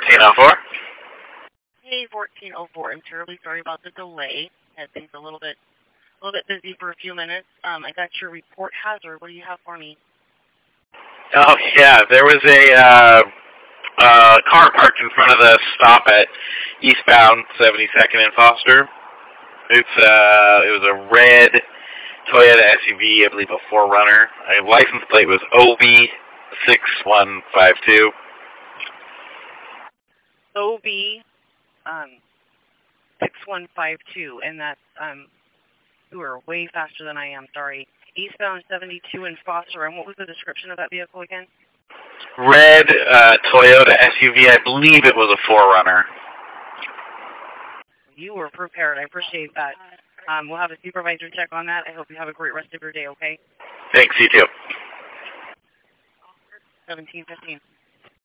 1404. Hey, 1404. I'm terribly sorry about the delay. Had things a little bit busy for a few minutes. I got your report hazard. What do you have for me? Oh, yeah, there was a car parked in front of the stop at eastbound 72nd and Foster. It was a red Toyota SUV, I believe a 4Runner. License plate was OB6152. OB6152, and that's, you are way faster than I am, sorry. Eastbound 72 in Foster, and what was the description of that vehicle again? Red Toyota SUV, I believe it was a 4Runner. You were prepared, I appreciate that. We'll have a supervisor check on that. I hope you have a great rest of your day, okay? Thanks, you too. 1715.